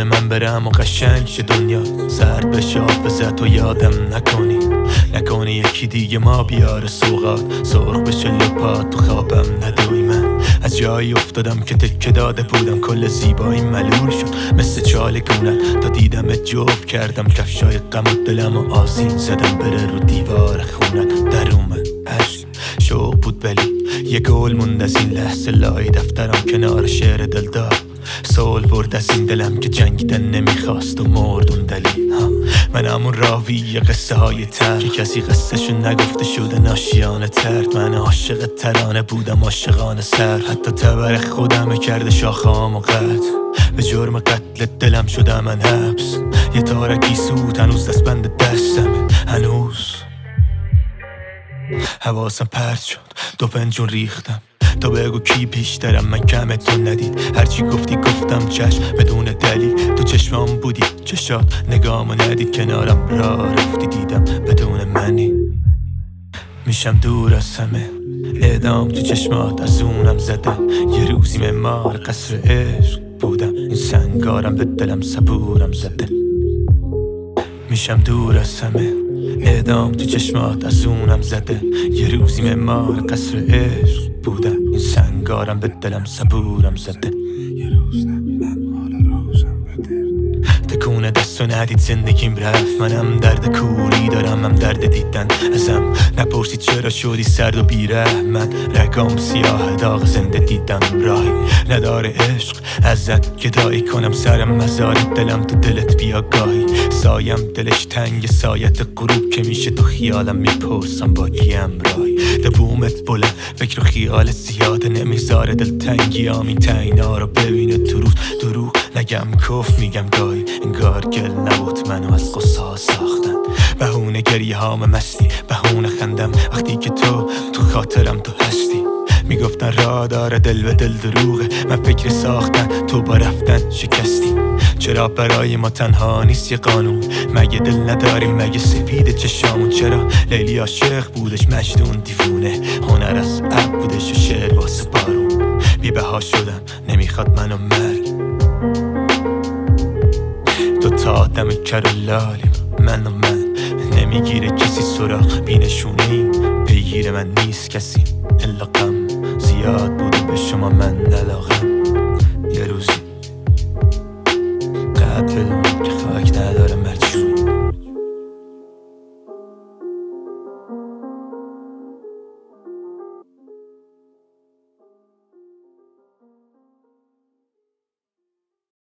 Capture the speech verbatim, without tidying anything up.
من برم و قشنگ شه دنیا زرد بشه حافظت و یادم نکنی نکنی یکی دیگه ما بیاره سوغات سرخ بشه لپات تو خوابم ندوی من از جایی افتادم که تکه داده بودم کل زیبایی ملول شد مثل چال گونن تا دیدم جوف کردم کفشای غم و دلم و آسین زدم بره رو دیوار خونن در اومد عشق شوق بود بلی یه گل موند از این لحظه لای دفترم کنار شعر دلدار سول برد از این دلم که جنگیدن نمیخواست و مرد اون دلیل ها من همون راوی قصه های تر که کسی قصه شو نگفته شده ناشیانه ترد من عاشق ترانه بودم عاشقانه سر حتی تبر خودم کرده شاخام و قد به جرم قتل دلم شدم من حبس یه تارکی سود هنوز دست بند دستم هنوز حواسم پرت شد دو فنجون ریختم تا بگو کی بیشترم من کم تو ندید هرچی گفتی گفتم چشم بدون دلیل تو چشمام بودی چشات نگامو ندید کنارم را رفتی دیدم بدون منی میشم دور از همه اعدام تو چشمات از اونم زده یه روزی معمار قصر عشق بودم این سنگارم به دلم صبورم زده میشم دور از همه اعدام تو چشمات از اونم زده یه روزی معمار قصر عشق بودم این سنگارم به دلم صبورم زده یه روز تکونه دستو ندید زندگیم رفت منم درد کوری دارم هم درد دیدن ازم نپرسید چرا شدی سرد و بیرحمت رگام سیاه داغ زنده دیدم راهی نداره عشق ازت گدایی کنم سرم مزار دلم تو دلت بیا گاهی سایم دلش تنگ سایت غروب که میشه تو خیالم میپرسم با کیم راهی دبومت بله فکر و خیال زیاده نمیذاره دل تنگی آمین تینا رو ببینه تو روز دروغ نگم کف میگم گاهی انگار گل نبود منو از قصه ها ساختن بهونه گریه هام مستی بهونه خندم وقتی که تو تو خاطرم تو هستی میگفتن را داره دل به دل دروغه من فکر ساختن تو با رفتن شکستی چرا برای ما تنها نیست یه قانون مگه دل نداریم مگه سفید چشامون چرا لیلی عاشق بودش مجنون دیوونه هنر از اب بودش و شعر واسه بارون بی بها شدم نمیخواد منو مرگ دو تا آدم کرولالیم من و من نمیگیره کسی سراغ بینشونه ایم پیگیر من نیست کسی الا غم زیاد بوده به شما من علاقم یه روزی قد بدونم که خاک ندارم